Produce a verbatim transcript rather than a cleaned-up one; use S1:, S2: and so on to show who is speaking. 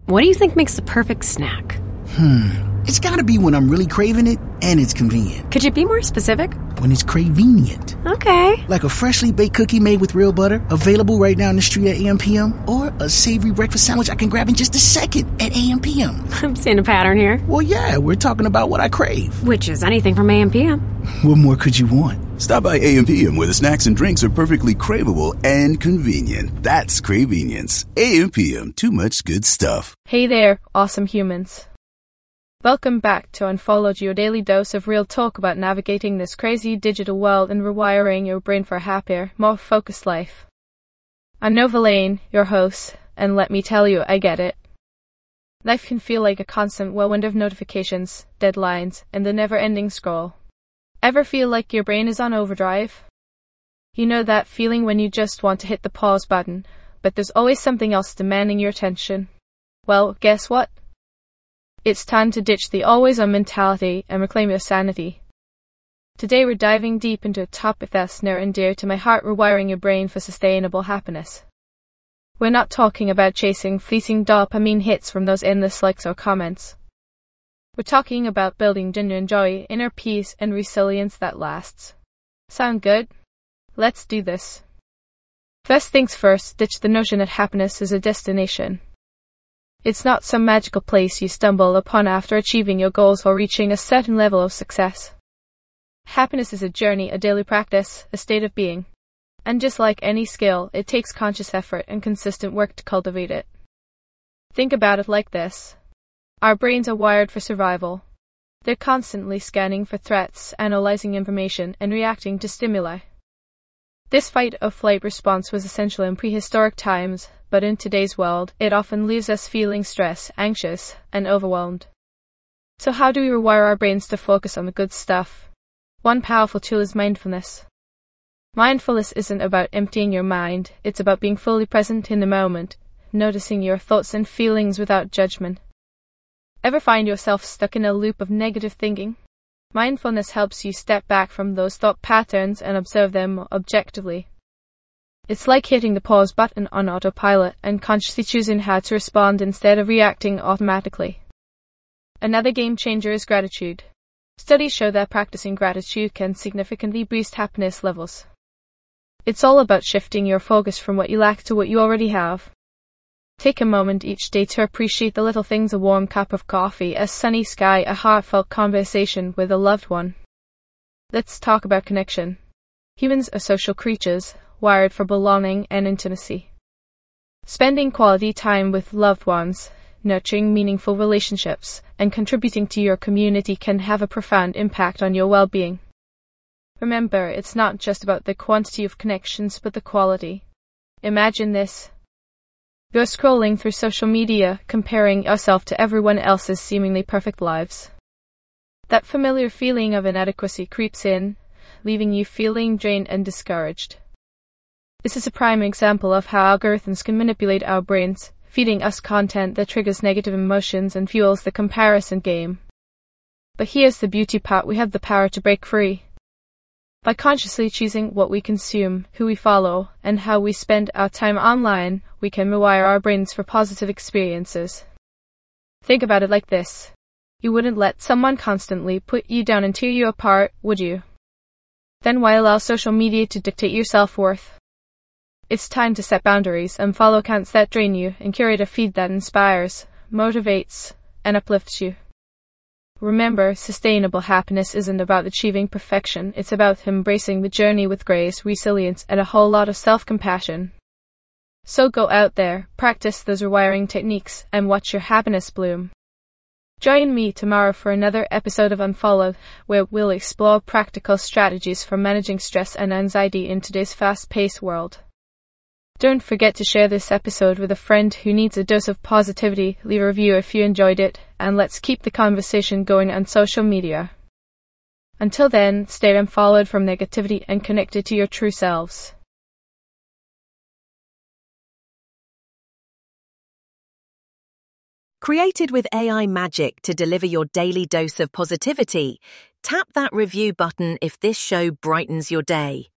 S1: What do you think makes the perfect snack?
S2: Hmm. It's gotta be when I'm really craving it and it's convenient.
S1: Could you be more specific?
S2: When it's cravenient.
S1: Okay.
S2: Like a freshly baked cookie made with real butter, available right now in the street at A M P M, or a savory breakfast sandwich I can grab in just a second at A M P M.
S1: I'm seeing a pattern here.
S2: Well, yeah, we're talking about what I crave.
S1: Which is anything from A M P M.
S2: What more could you want?
S3: Stop by A M P M where the snacks and drinks are perfectly craveable and convenient. That's Cravenience. A M P M, too much good stuff.
S4: Hey there, awesome humans. Welcome back to Unfollowed, your daily dose of real talk about navigating this crazy digital world and rewiring your brain for a happier, more focused life. I'm Nova Lane, your host, and let me tell you, I get it. Life can feel like a constant whirlwind of notifications, deadlines, and the never-ending scroll. Ever feel like your brain is on overdrive? You know that feeling when you just want to hit the pause button, but there's always something else demanding your attention. Well, guess what? It's time to ditch the always-on mentality and reclaim your sanity. Today we're diving deep into a topic that's near and dear to my heart: rewiring your brain for sustainable happiness. We're not talking about chasing fleeting dopamine hits from those endless likes or comments. We're talking about building genuine joy, inner peace, and resilience that lasts. Sound good? Let's do this. First things first, ditch the notion that happiness is a destination. It's not some magical place you stumble upon after achieving your goals or reaching a certain level of success. Happiness is a journey, a daily practice, a state of being. And just like any skill, it takes conscious effort and consistent work to cultivate it. Think about it like this. Our brains are wired for survival. They're constantly scanning for threats, analyzing information, and reacting to stimuli. This fight-or-flight response was essential in prehistoric times, but in today's world, it often leaves us feeling stressed, anxious, and overwhelmed. So how do we rewire our brains to focus on the good stuff? One powerful tool is mindfulness. Mindfulness isn't about emptying your mind, it's about being fully present in the moment, noticing your thoughts and feelings without judgment. Ever find yourself stuck in a loop of negative thinking? Mindfulness helps you step back from those thought patterns and observe them objectively. It's like hitting the pause button on autopilot and consciously choosing how to respond instead of reacting automatically. Another game changer is gratitude. Studies show that practicing gratitude can significantly boost happiness levels. It's all about shifting your focus from what you lack to what you already have. Take a moment each day to appreciate the little things: a warm cup of coffee, a sunny sky, a heartfelt conversation with a loved one. Let's talk about connection. Humans are social creatures, wired for belonging and intimacy. Spending quality time with loved ones, nurturing meaningful relationships, and contributing to your community can have a profound impact on your well-being. Remember, it's not just about the quantity of connections, but the quality. Imagine this. You're scrolling through social media, comparing yourself to everyone else's seemingly perfect lives. That familiar feeling of inadequacy creeps in, leaving you feeling drained and discouraged. This is a prime example of how algorithms can manipulate our brains, feeding us content that triggers negative emotions and fuels the comparison game. But here's the beauty part: we have the power to break free. By consciously choosing what we consume, who we follow, and how we spend our time online, we can rewire our brains for positive experiences. Think about it like this. You wouldn't let someone constantly put you down and tear you apart, would you? Then why allow social media to dictate your self-worth? It's time to set boundaries, unfollow accounts that drain you, and curate a feed that inspires, motivates, and uplifts you. Remember, sustainable happiness isn't about achieving perfection, it's about embracing the journey with grace, resilience, and a whole lot of self-compassion. So go out there, practice those rewiring techniques, and watch your happiness bloom. Join me tomorrow for another episode of Unfollowed, where we'll explore practical strategies for managing stress and anxiety in today's fast-paced world. Don't forget to share this episode with a friend who needs a dose of positivity, leave a review if you enjoyed it, and let's keep the conversation going on social media. Until then, stay unfollowed from negativity and connected to your true selves.
S5: Created with A I magic to deliver your daily dose of positivity, tap that review button if this show brightens your day.